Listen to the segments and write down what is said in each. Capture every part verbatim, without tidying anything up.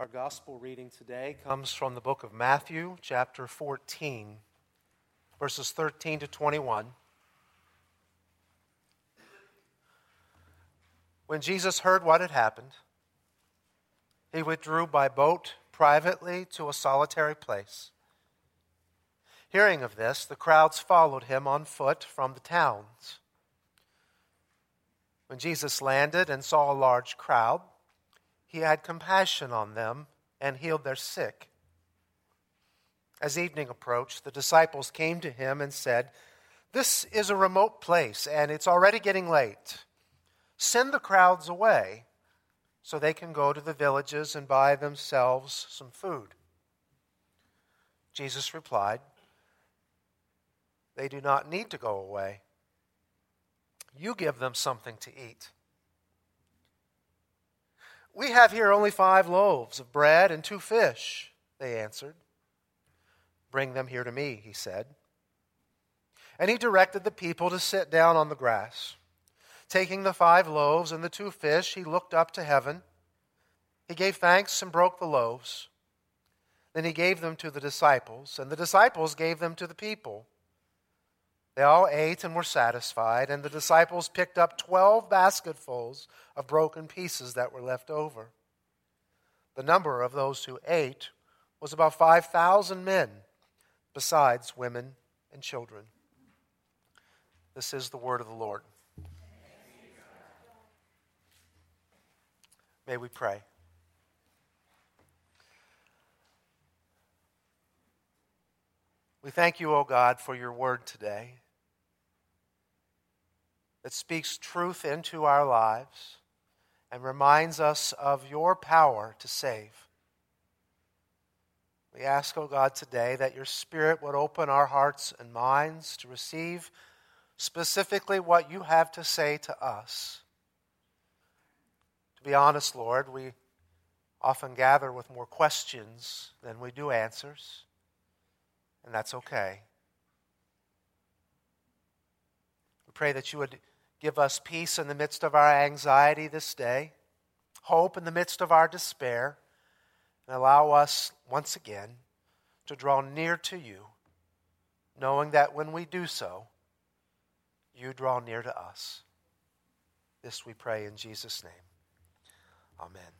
Our gospel reading today comes from the book of Matthew, chapter fourteen, verses thirteen to twenty-one. When Jesus heard what had happened, he withdrew by boat privately to a solitary place. Hearing of this, the crowds followed him on foot from the towns. When Jesus landed and saw a large crowd, he had compassion on them and healed their sick. As evening approached, the disciples came to him and said, "This is a remote place, and it's already getting late. Send the crowds away so they can go to the villages and buy themselves some food." Jesus replied, "They do not need to go away. You give them something to eat." "We have here only five loaves of bread and two fish," they answered. "Bring them here to me," he said. And he directed the people to sit down on the grass. Taking the five loaves and the two fish, he looked up to heaven. He gave thanks and broke the loaves. Then he gave them to the disciples, and the disciples gave them to the people. They all ate and were satisfied, and the disciples picked up twelve basketfuls of broken pieces that were left over. The number of those who ate was about five thousand men, besides women and children. This is the word of the Lord. May we pray. We thank you, O God, for your word today that speaks truth into our lives and reminds us of your power to save. We ask, O God, today that your Spirit would open our hearts and minds to receive specifically what you have to say to us. To be honest, Lord, we often gather with more questions than we do answers. And that's okay. We pray that you would give us peace in the midst of our anxiety this day, hope in the midst of our despair, and allow us once again to draw near to you, knowing that when we do so, you draw near to us. This we pray in Jesus' name. Amen.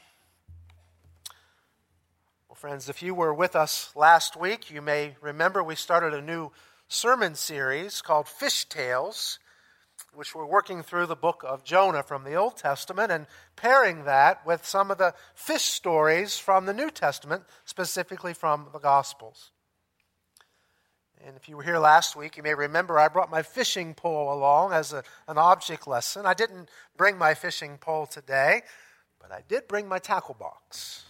Well, friends, if you were with us last week, you may remember we started a new sermon series called Fish Tales, which we're working through the book of Jonah from the Old Testament and pairing that with some of the fish stories from the New Testament, specifically from the Gospels. And if you were here last week, you may remember I brought my fishing pole along as a, an object lesson. I didn't bring my fishing pole today, but I did bring my tackle box.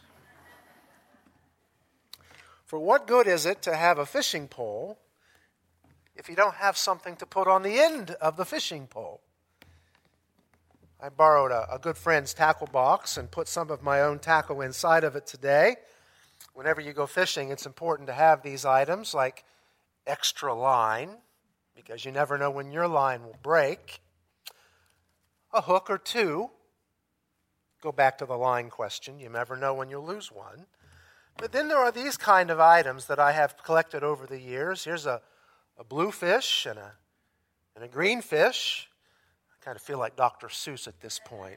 For what good is it to have a fishing pole if you don't have something to put on the end of the fishing pole? I borrowed a, a good friend's tackle box and put some of my own tackle inside of it today. Whenever you go fishing, it's important to have these items like extra line, because you never know when your line will break, a hook or two. Go back to the line question. You never know when you'll lose one. But then there are these kind of items that I have collected over the years. Here's a, a blue fish and a, and a green fish. I kind of feel like Doctor Seuss at this point.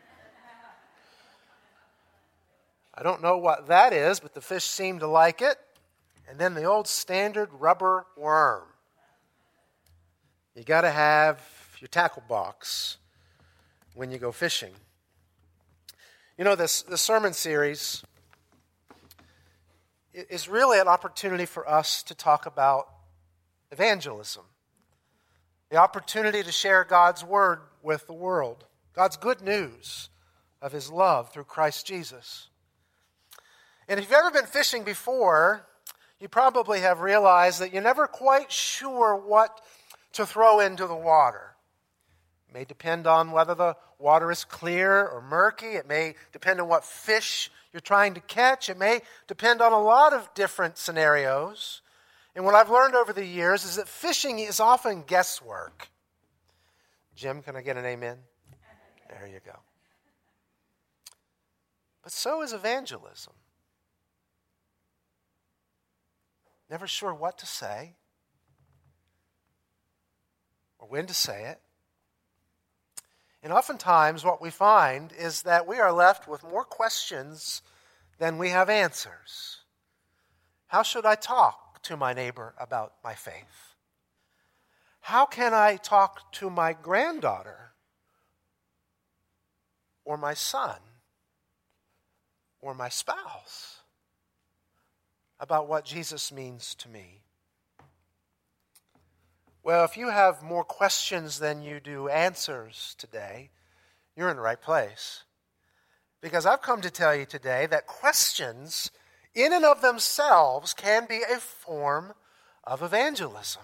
I don't know what that is, but the fish seem to like it. And then the old standard rubber worm. You got to have your tackle box when you go fishing. You know, this, this sermon series is really an opportunity for us to talk about evangelism. The opportunity to share God's word with the world. God's good news of his love through Christ Jesus. And if you've ever been fishing before, you probably have realized that you're never quite sure what to throw into the water. It may depend on whether the water is clear or murky. It may depend on what fish you're trying to catch. It may depend on a lot of different scenarios. And what I've learned over the years is that fishing is often guesswork. Jim, can I get an amen? There you go. But so is evangelism. never sure what to say or when to say it. And oftentimes what we find is that we are left with more questions than we have answers. How should I talk to my neighbor about my faith? How can I talk to my granddaughter or my son or my spouse about what Jesus means to me? Well, if you have more questions than you do answers today, you're in the right place. Because I've come to tell you today that questions in and of themselves can be a form of evangelism.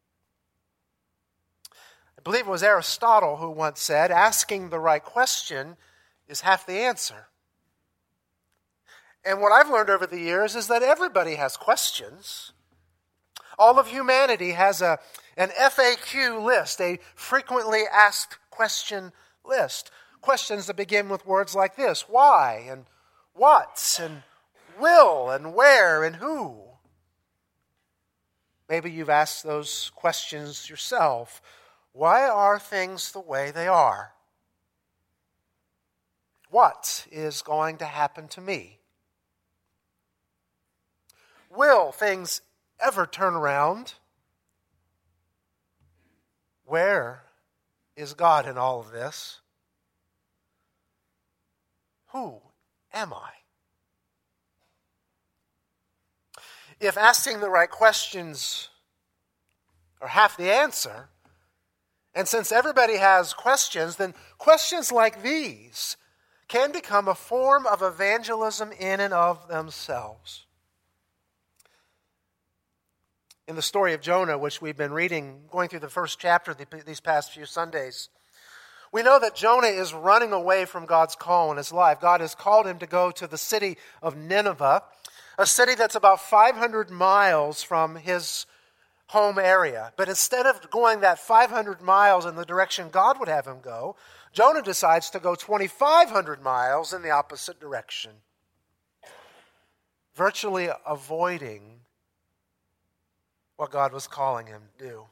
I believe it was Aristotle who once said, asking the right question is half the answer. And what I've learned over the years is that everybody has questions. All of humanity has a, an F A Q list, a frequently asked question list. Questions that begin with words like this: why, and what, and will, and where, and who. Maybe you've asked those questions yourself. Why are things the way they are? What is going to happen to me? Will things ever turn around? Where is God in all of this? Who am I? If asking the right questions are half the answer, and since everybody has questions, then questions like these can become a form of evangelism in and of themselves. In the story of Jonah, which we've been reading, going through the first chapter these past few Sundays, we know that Jonah is running away from God's call in his life. God has called him to go to the city of Nineveh, a city that's about five hundred miles from his home area. But instead of going that five hundred miles in the direction God would have him go, Jonah decides to go twenty-five hundred miles in the opposite direction, virtually avoiding what God was calling him to do.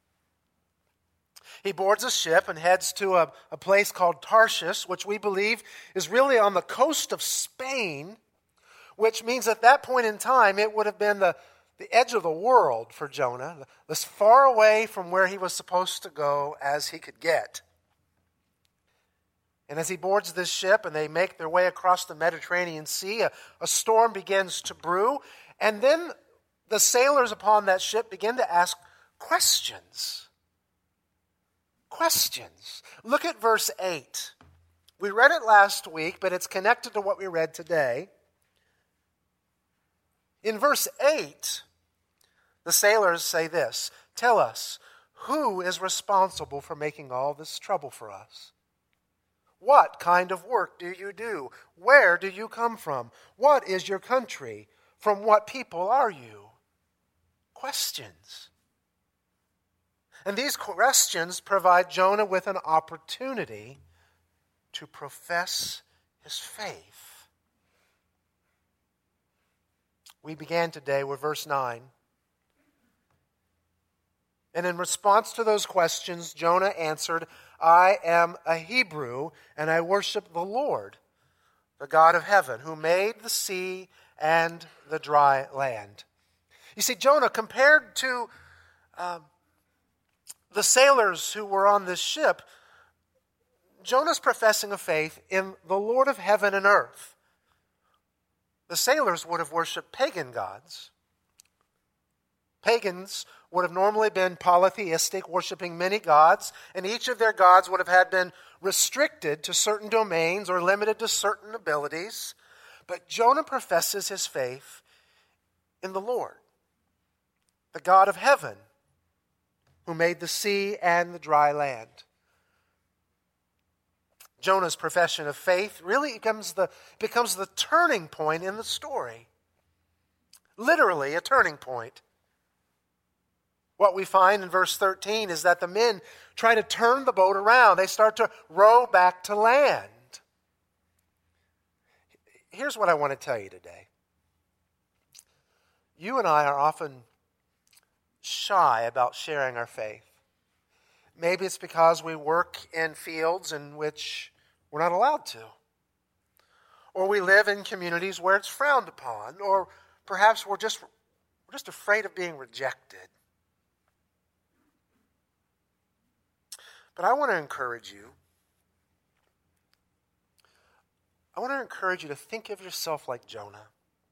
He boards a ship and heads to a, a place called Tarshish, which we believe is really on the coast of Spain, which means at that point in time it would have been the, the edge of the world for Jonah, as far away from where he was supposed to go as he could get. And as he boards this ship and they make their way across the Mediterranean Sea, a, a storm begins to brew, and then the sailors upon that ship begin to ask questions. Questions. Look at verse eight. We read it last week, but it's connected to what we read today. In verse eight, the sailors say this: tell us, who is responsible for making all this trouble for us? What kind of work do you do? Where do you come from? What is your country? From what people are you? Questions. And these questions provide Jonah with an opportunity to profess his faith. We began today with verse nine. And in response to those questions, Jonah answered, I am a Hebrew, and I worship the Lord, the God of heaven, who made the sea and the dry land. You see, Jonah, compared to um, the sailors who were on this ship, Jonah's professing a faith in the Lord of heaven and earth. The sailors would have worshipped pagan gods. Pagans would have normally been polytheistic, worshiping many gods, and each of their gods would have had been restricted to certain domains or limited to certain abilities. But Jonah professes his faith in the Lord, the God of heaven, who made the sea and the dry land. Jonah's profession of faith really becomes the, becomes the turning point in the story. Literally a turning point. What we find in verse thirteen is that the men try to turn the boat around. They start to row back to land. Here's what I want to tell you today. You and I are often shy about sharing our faith. Maybe it's because we work in fields in which we're not allowed to. Or we live in communities where it's frowned upon. Or perhaps we're just, we're just afraid of being rejected. But I want to encourage you. I want to encourage you to think of yourself like Jonah,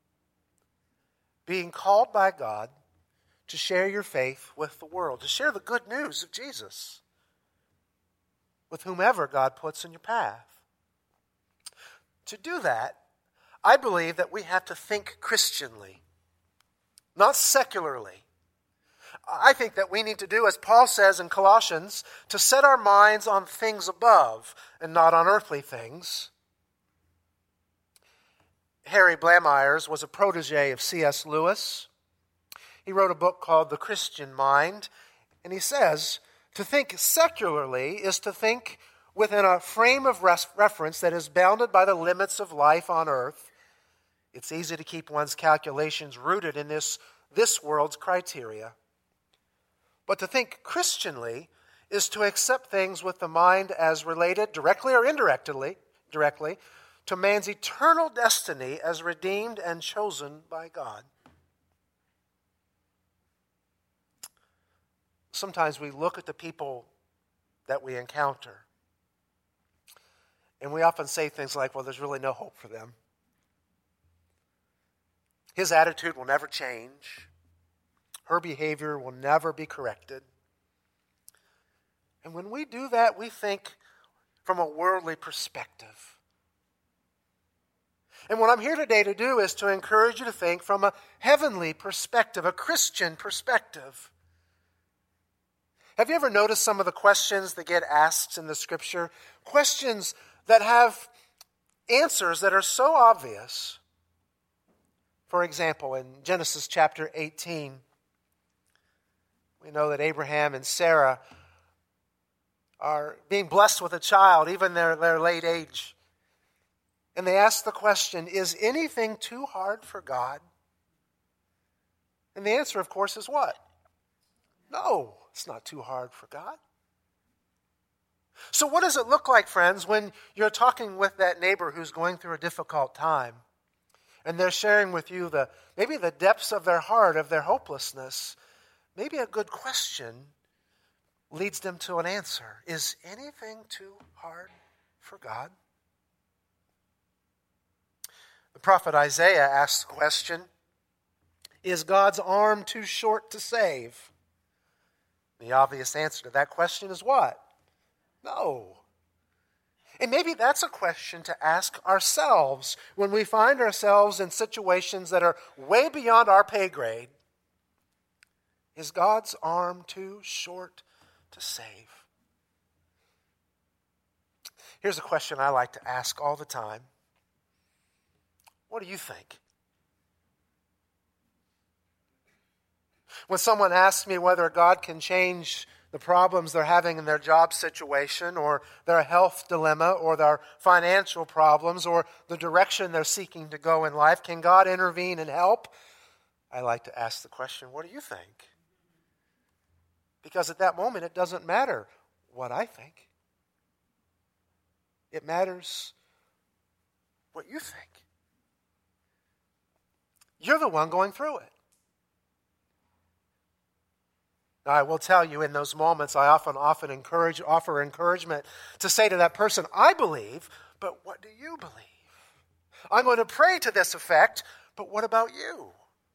being called by God to share your faith with the world, to share the good news of Jesus with whomever God puts in your path. To do that, I believe that we have to think Christianly, not secularly. I think that we need to do, as Paul says in Colossians, to set our minds on things above and not on earthly things. Harry Blamires was a protege of C S Lewis. He wrote a book called The Christian Mind, and he says, to think secularly is to think within a frame of res- reference that is bounded by the limits of life on earth. It's easy to keep one's calculations rooted in this, this world's criteria. But to think Christianly is to accept things with the mind as related, directly or indirectly, directly, to man's eternal destiny as redeemed and chosen by God. Sometimes we look at the people that we encounter, and we often say things like, well, there's really no hope for them. His attitude will never change. Her behavior will never be corrected. And when we do that, we think from a worldly perspective. And what I'm here today to do is to encourage you to think from a heavenly perspective, a Christian perspective. Have you ever noticed some of the questions that get asked in the Scripture? Questions that have answers that are so obvious. For example, in Genesis chapter eighteen, we know that Abraham and Sarah are being blessed with a child, even their, their late age. And they ask the question, is anything too hard for God? And the answer, of course, is what? No, it's not too hard for God. So what does it look like, friends, when you're talking with that neighbor who's going through a difficult time, and they're sharing with you the maybe the depths of their heart, of their hopelessness? Maybe a good question leads them to an answer. Is anything too hard for God? The prophet Isaiah asks the question, is God's arm too short to save? The obvious answer to that question is what? No. And maybe that's a question to ask ourselves when we find ourselves in situations that are way beyond our pay grade. Is God's arm too short to save? Here's a question I like to ask all the time. What do you think? When someone asks me whether God can change the problems they're having in their job situation or their health dilemma or their financial problems or the direction they're seeking to go in life, can God intervene and help? I like to ask the question, what do you think? Because at that moment, it doesn't matter what I think. It matters what you think. You're the one going through it. Now, I will tell you, in those moments, I often, often encourage, offer encouragement to say to that person, I believe, but what do you believe? I'm going to pray to this effect, but what about you?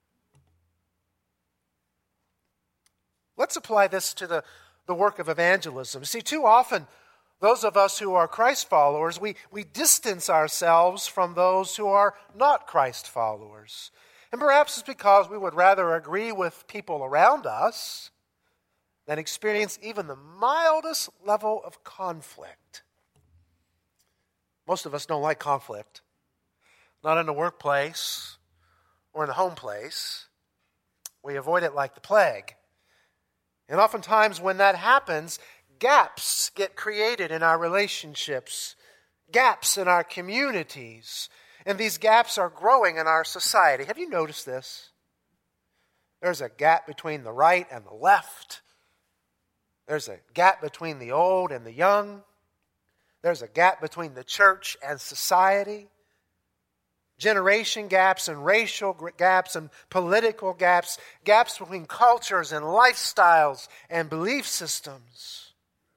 Let's apply this to the, the work of evangelism. See, too often, those of us who are Christ followers, we, we distance ourselves from those who are not Christ followers. And perhaps it's because we would rather agree with people around us than experience even the mildest level of conflict. Most of us don't like conflict. Not in the workplace or in the home place. We avoid it like the plague. And oftentimes when that happens, gaps get created in our relationships, gaps in our communities, and these gaps are growing in our society. Have you noticed this? There's a gap between the right and the left. There's a gap between the old and the young. There's a gap between the church and society. Generation gaps and racial gaps and political gaps. Gaps between cultures and lifestyles and belief systems.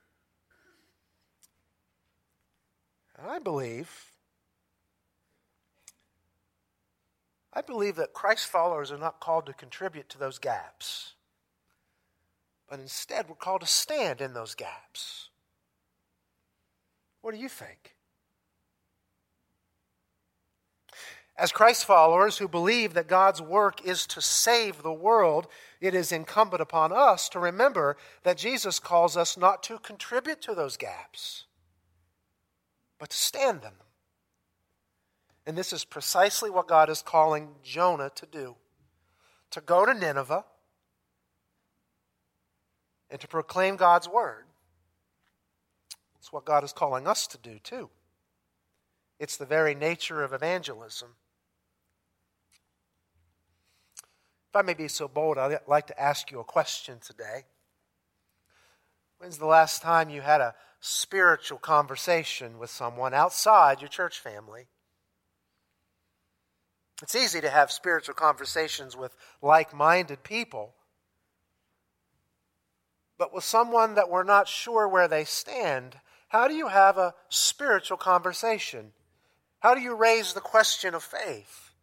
And I believe, I believe that Christ followers are not called to contribute to those gaps. But instead, we're called to stand in those gaps. What do you think? As Christ followers who believe that God's work is to save the world, it is incumbent upon us to remember that Jesus calls us not to contribute to those gaps, but to stand in them. And this is precisely what God is calling Jonah to do. To go to Nineveh and to proclaim God's word. It's what God is calling us to do too. It's the very nature of evangelism. If I may be so bold, I'd like to ask you a question today. When's the last time you had a spiritual conversation with someone outside your church family? It's easy to have spiritual conversations with like-minded people. But with someone that we're not sure where they stand, how do you have a spiritual conversation? How do you raise the question of faith?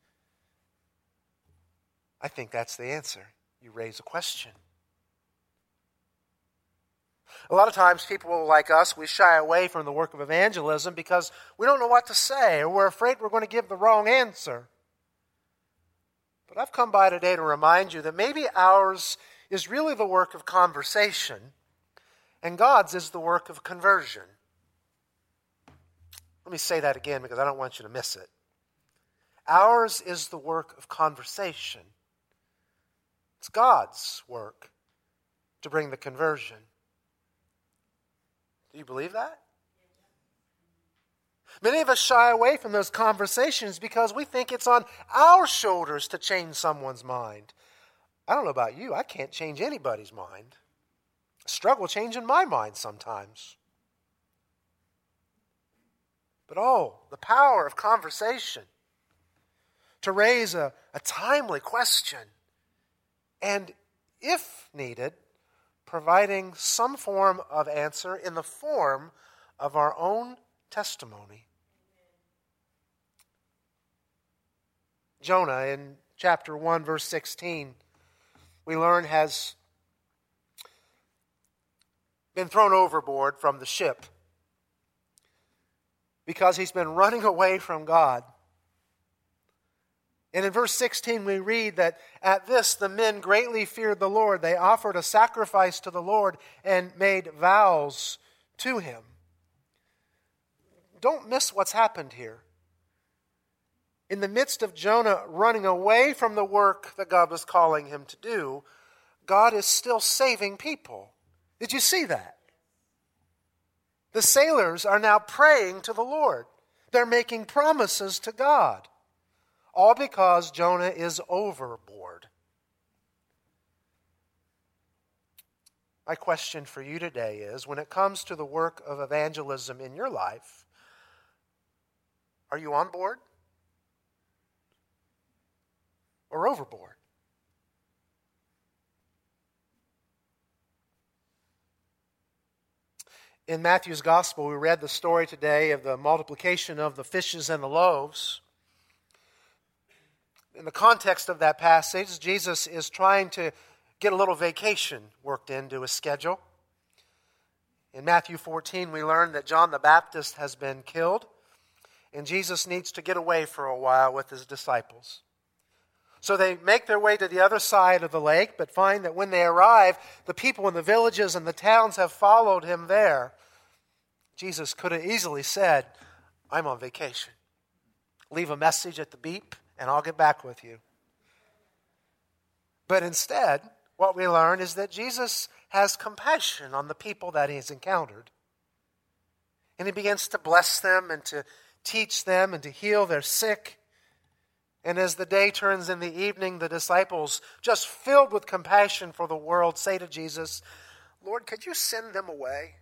I think that's the answer. You raise a question. A lot of times people like us, we shy away from the work of evangelism because we don't know what to say or we're afraid we're going to give the wrong answer. But I've come by today to remind you that maybe ours is really the work of conversation and God's is the work of conversion. Let me say that again because I don't want you to miss it. Ours is the work of conversation. It's God's work to bring the conversion. Do you believe that? Many of us shy away from those conversations because we think it's on our shoulders to change someone's mind. I don't know about you. I can't change anybody's mind. I struggle changing my mind sometimes. But oh, the power of conversation to raise a, a timely question and, if needed, providing some form of answer in the form of our own testimony. Jonah, in chapter one, verse sixteen, we learn has been thrown overboard from the ship because he's been running away from God. And in verse sixteen we read that at this the men greatly feared the Lord. They offered a sacrifice to the Lord and made vows to him. Don't miss what's happened here. In the midst of Jonah running away from the work that God was calling him to do, God is still saving people. Did you see that? The sailors are now praying to the Lord. They're making promises to God. All because Jonah is overboard. My question for you today is, when it comes to the work of evangelism in your life, are you on board or overboard? In Matthew's Gospel, we read the story today of the multiplication of the fishes and the loaves. In the context of that passage, Jesus is trying to get a little vacation worked into his schedule. In Matthew fourteen, we learn that John the Baptist has been killed, and Jesus needs to get away for a while with his disciples. So they make their way to the other side of the lake, but find that when they arrive, the people in the villages and the towns have followed him there. Jesus could have easily said, I'm on vacation. Leave a message at the beep, and I'll get back with you. But instead, what we learn is that Jesus has compassion on the people that he's encountered. And he begins to bless them and to teach them and to heal their sick. And as the day turns in the evening, the disciples, just filled with compassion for the world, say to Jesus, Lord, could you send them away?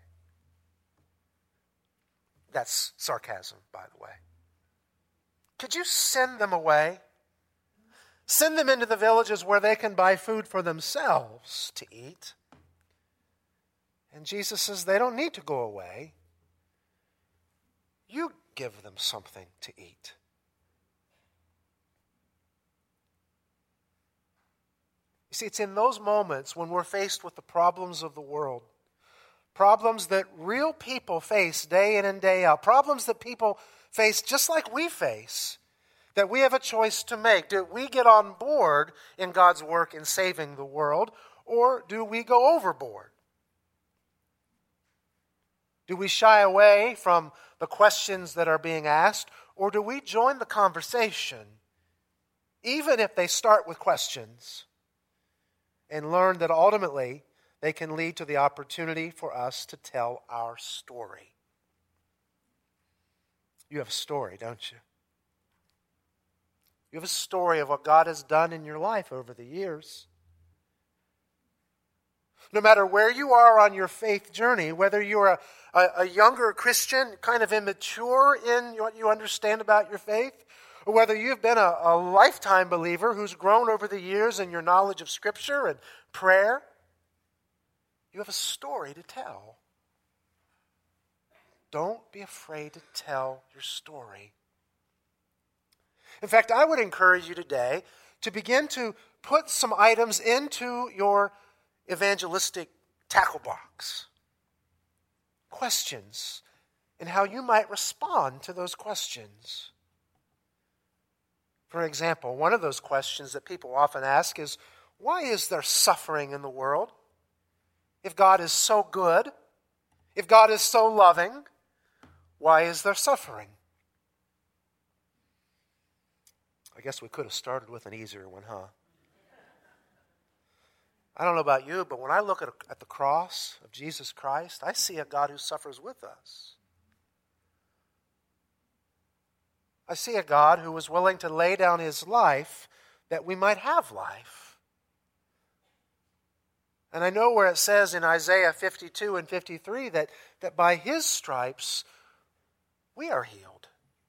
That's sarcasm, by the way. Could you send them away? Send them into the villages where they can buy food for themselves to eat. And Jesus says they don't need to go away. You give them something to eat. You see, it's in those moments when we're faced with the problems of the world, problems that real people face day in and day out, problems that people face just like we face, that we have a choice to make. Do we get on board in God's work in saving the world, or do we go overboard? Do we shy away from the questions that are being asked, or do we join the conversation, even if they start with questions, and learn that ultimately they can lead to the opportunity for us to tell our story? You have a story, don't you? You have a story of what God has done in your life over the years. No matter where you are on your faith journey, whether you're a, a, a younger Christian, kind of immature in what you understand about your faith, or whether you've been a, a lifetime believer who's grown over the years in your knowledge of Scripture and prayer, you have a story to tell. Don't be afraid to tell your story. In fact, I would encourage you today to begin to put some items into your evangelistic tackle box. Questions, and how you might respond to those questions. For example, one of those questions that people often ask is, why is there suffering in the world? If God is so good, if God is so loving, why is there suffering? I guess we could have started with an easier one, huh? I don't know about you, but when I look at, at the cross of Jesus Christ, I see a God who suffers with us. I see a God who was willing to lay down his life that we might have life. And I know where it says in Isaiah fifty-two and fifty-three that, that by his stripes we are healed.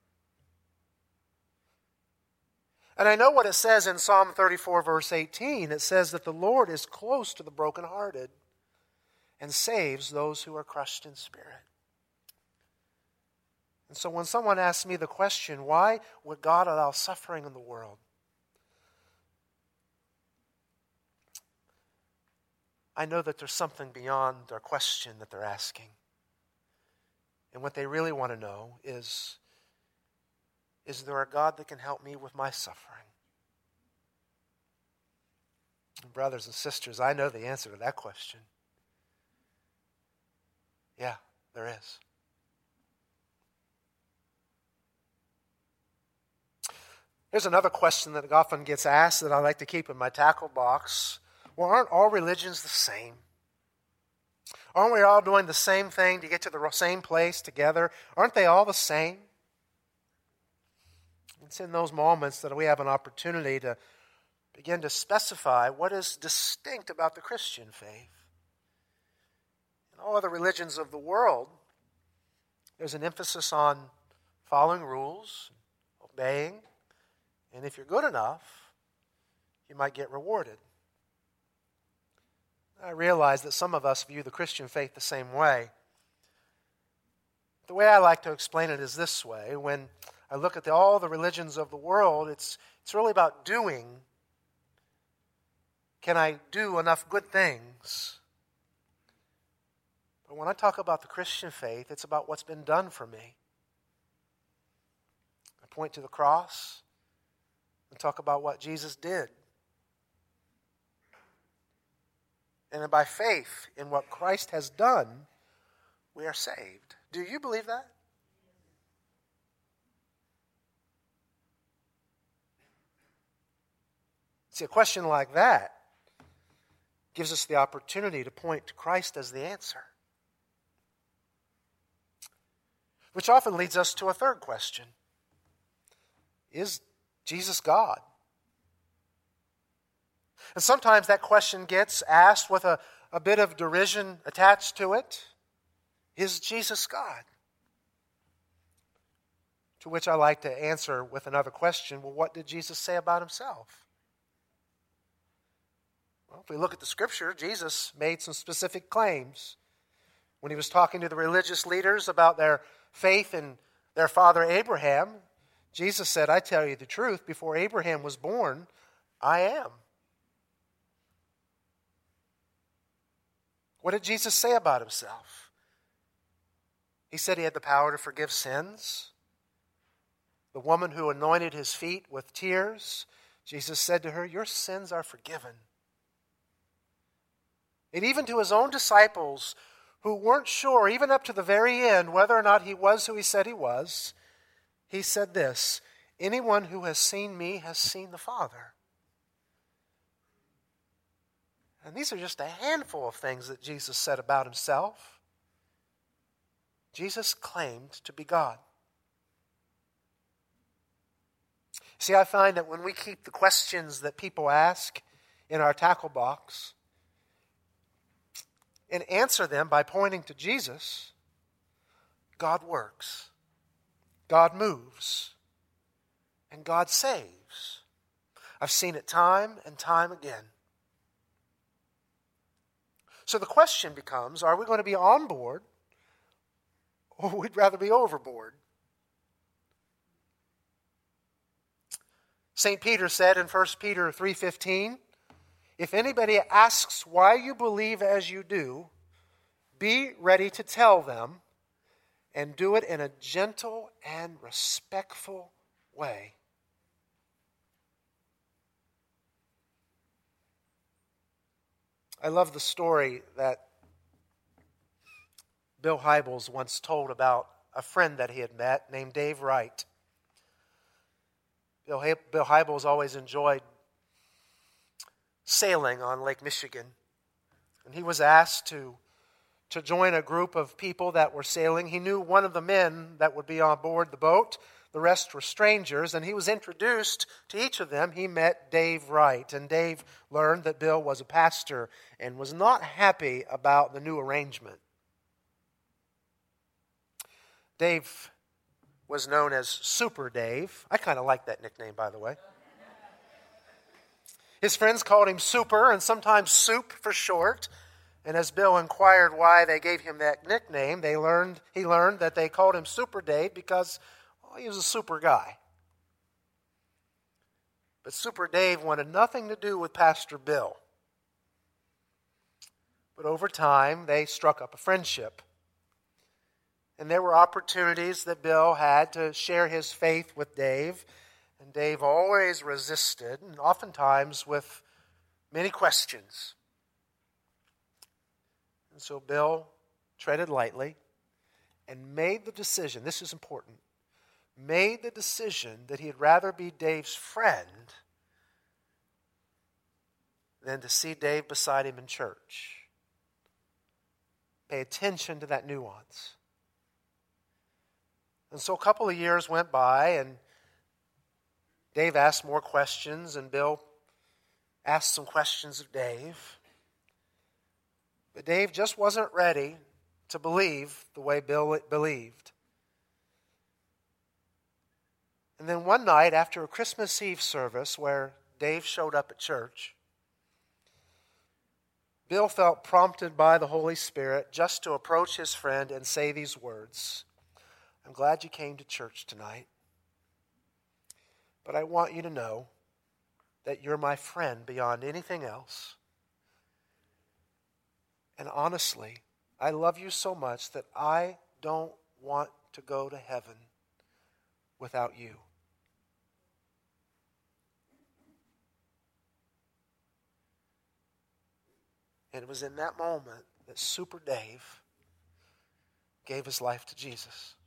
And I know what it says in Psalm thirty-four, verse eighteen. It says that the Lord is close to the brokenhearted and saves those who are crushed in spirit. And so when someone asks me the question, why would God allow suffering in the world? I know that there's something beyond their question that they're asking. And what they really want to know is, is there a God that can help me with my suffering? And brothers and sisters, I know the answer to that question. Yeah, there is. Here's another question that often gets asked that I like to keep in my tackle box. Well, aren't all religions the same? Aren't we all doing the same thing to get to the same place together? Aren't they all the same? It's in those moments that we have an opportunity to begin to specify what is distinct about the Christian faith. In all other religions of the world, there's an emphasis on following rules, obeying, and if you're good enough, you might get rewarded. I realize that some of us view the Christian faith the same way. The way I like to explain it is this way. When I look at the, all the religions of the world, it's, it's really about doing. Can I do enough good things? But when I talk about the Christian faith, it's about what's been done for me. I point to the cross and talk about what Jesus did. And by faith in what Christ has done, we are saved. Do you believe that? See, a question like that gives us the opportunity to point to Christ as the answer. Which often leads us to a third question. Is, Jesus God? And sometimes that question gets asked with a, a bit of derision attached to it. Is Jesus God? To which I like to answer with another question. Well, what did Jesus say about himself? Well, if we look at the Scripture, Jesus made some specific claims. When he was talking to the religious leaders about their faith in their father Abraham, Jesus said, I tell you the truth, before Abraham was born, I am. What did Jesus say about himself? He said he had the power to forgive sins. The woman who anointed his feet with tears, Jesus said to her, your sins are forgiven. And even to his own disciples who weren't sure, even up to the very end, whether or not he was who he said he was, he said this, anyone who has seen me has seen the Father. And these are just a handful of things that Jesus said about himself. Jesus claimed to be God. See, I find that when we keep the questions that people ask in our tackle box and answer them by pointing to Jesus, God works, God moves, and God saves. I've seen it time and time again. So the question becomes, are we going to be on board or we'd rather be overboard? Saint Peter said in First Peter three fifteen, if anybody asks why you believe as you do, be ready to tell them and do it in a gentle and respectful way. I love the story that Bill Hybels once told about a friend that he had met named Dave Wright. Bill, Bill Hybels always enjoyed sailing on Lake Michigan. And he was asked to, to join a group of people that were sailing. He knew one of the men that would be on board the boat. The rest were strangers, and he was introduced to each of them. He met Dave Wright, and Dave learned that Bill was a pastor and was not happy about the new arrangement. Dave was known as Super Dave. I kind of like that nickname, by the way. His friends called him Super, and sometimes Soup for short. And as Bill inquired why they gave him that nickname, they learned he learned that they called him Super Dave because well, he was a super guy. But Super Dave wanted nothing to do with Pastor Bill. But over time, they struck up a friendship. And there were opportunities that Bill had to share his faith with Dave. And Dave always resisted, and oftentimes with many questions. And so Bill treaded lightly and made the decision, this is important, made the decision that he'd rather be Dave's friend than to see Dave beside him in church. Pay attention to that nuance. And so a couple of years went by, and Dave asked more questions, and Bill asked some questions of Dave. But Dave just wasn't ready to believe the way Bill believed. And then one night, after a Christmas Eve service where Dave showed up at church, Bill felt prompted by the Holy Spirit just to approach his friend and say these words, I'm glad you came to church tonight, but I want you to know that you're my friend beyond anything else. And honestly, I love you so much that I don't want to go to heaven without you. And it was in that moment that Super Dave gave his life to Jesus.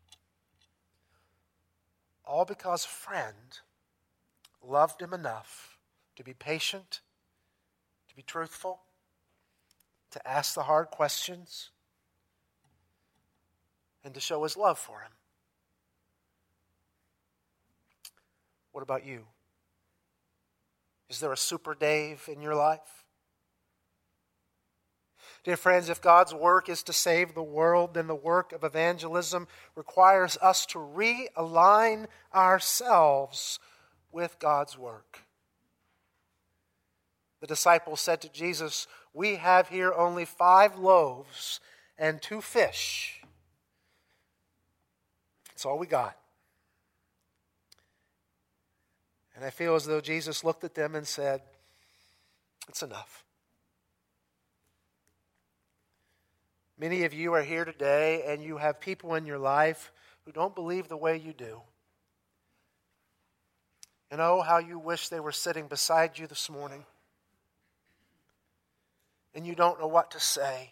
All because a friend loved him enough to be patient, to be truthful, to ask the hard questions, and to show his love for him. What about you? Is there a Super Dave in your life? Dear friends, if God's work is to save the world, then the work of evangelism requires us to realign ourselves with God's work. The disciples said to Jesus, "We have here only five loaves and two fish. That's all we got." And I feel as though Jesus looked at them and said, "It's enough." Many of you are here today and you have people in your life who don't believe the way you do. And oh, how you wish they were sitting beside you this morning. And you don't know what to say.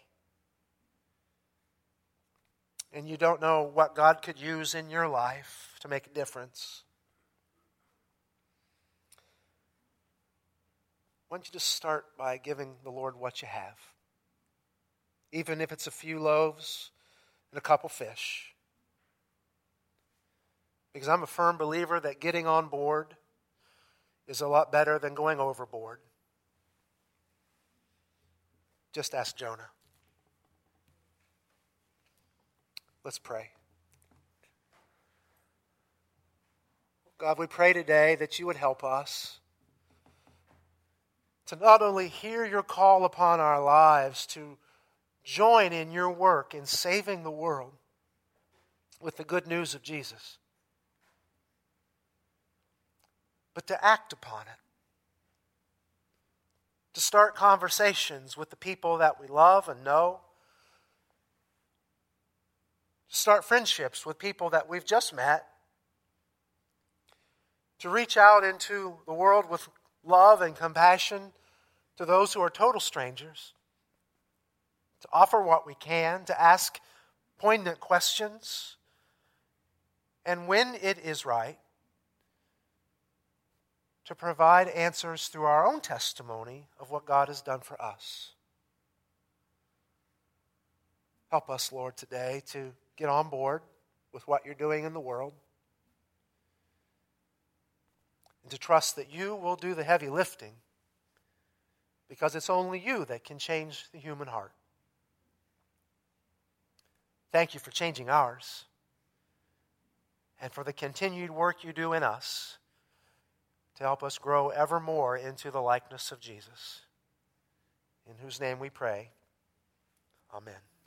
And you don't know what God could use in your life to make a difference. Why don't you just start by giving the Lord what you have? Even if it's a few loaves and a couple fish. Because I'm a firm believer that getting on board is a lot better than going overboard. Just ask Jonah. Let's pray. God, we pray today that you would help us to not only hear your call upon our lives, to join in your work in saving the world with the good news of Jesus, but to act upon it. To start conversations with the people that we love and know. To start friendships with people that we've just met. To reach out into the world with love and compassion to those who are total strangers. To offer what we can, to ask poignant questions, and when it is right, to provide answers through our own testimony of what God has done for us. Help us, Lord, today to get on board with what you're doing in the world, and to trust that you will do the heavy lifting, because it's only you that can change the human heart. Thank you for changing ours and for the continued work you do in us to help us grow ever more into the likeness of Jesus, in whose name we pray. Amen.